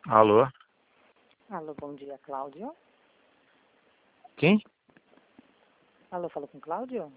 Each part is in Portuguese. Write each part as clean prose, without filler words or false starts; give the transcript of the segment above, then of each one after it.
Alô? Alô, bom dia, Cláudio. Quem? Alô, falo com Cláudio?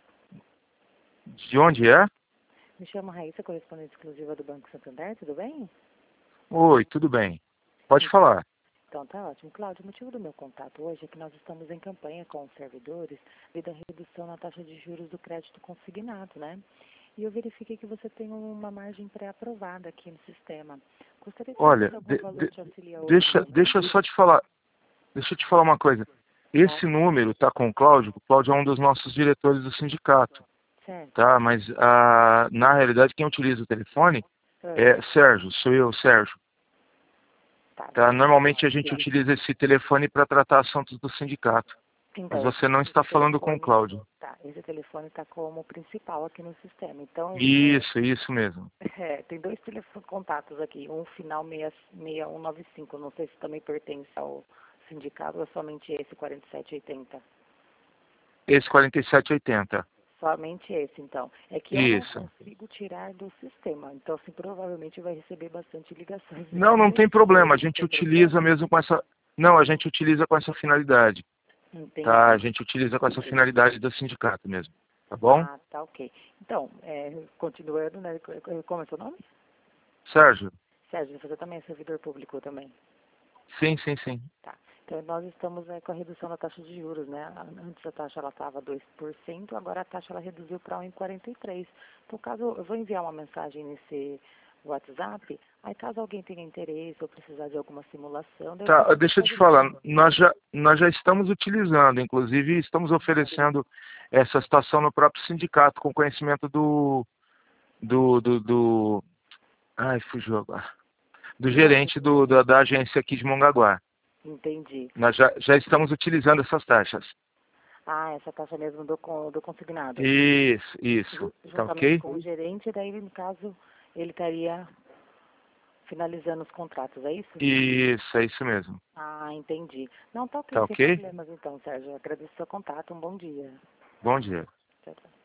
De onde é? Me chamo Raíssa, correspondente exclusiva do Banco Santander, tudo bem? Oi, tudo bem. Pode falar. Então tá ótimo. Cláudio, o motivo do meu contato hoje é que nós estamos em campanha com os servidores devido à redução na taxa de juros do crédito consignado, né? E eu verifiquei que você tem uma margem pré-aprovada aqui no sistema. Gostaria de saber Olha, se algum valor te auxilia hoje no deixa eu momento? só te falar. Deixa eu te falar uma coisa. Tá, Esse número tá com o Cláudio é um dos nossos diretores do sindicato, certo. tá? Mas na realidade quem utiliza o telefone Ah, é Sérgio, sou eu, Sérgio. tá, Tá? deixa eu Normalmente a ver gente aqui. utiliza esse telefone para tratar assuntos do sindicato. Mas Então, você não está esse falando com o telefone, Cláudio. tá, esse telefone está como principal aqui no sistema. Então, Isso mesmo. tem dois contatos aqui, um final 6195, não sei se também pertence ao sindicato ou é somente esse 4780. Esse 4780. Somente esse, então. É que eu não Isso. consigo tirar do sistema, então, assim, provavelmente vai receber bastante ligações Não, desse não tem número. problema. A Não gente tem utiliza problema? mesmo com essa. Não, a gente utiliza com essa finalidade. Tá? A Entendi. gente utiliza com essa finalidade do sindicato mesmo. Tá bom? Ah, tá, ok. Então, continuando, né, como é seu nome? Sérgio? Sérgio, você também é servidor público também? Sim, sim, sim. Tá. Então, nós estamos com a redução da taxa de juros, né? Antes a taxa ela estava 2%, agora a taxa ela reduziu para 1,43%. Então, caso eu vou enviar uma mensagem nesse WhatsApp, aí caso alguém tenha interesse ou precisar de alguma simulação, daí Tá, você deixa eu te pode falar. ligar. Nós já estamos utilizando, inclusive estamos oferecendo essa situação no próprio sindicato, com conhecimento do ai, fugiu agora. Do Não, sem gerente problema. da agência aqui de Mongaguá. Entendi. Nós já estamos utilizando essas taxas. Ah, essa taxa mesmo do consignado. Isso. Tá Juntamente ok? com o gerente, daí, no caso, ele estaria finalizando os contratos, é isso? Isso, é isso mesmo. Ah, entendi. Não, tá ok, Tá sem ok? problemas então, Sérgio. Agradeço o seu contato, um bom dia. Bom dia. Tchau, tchau.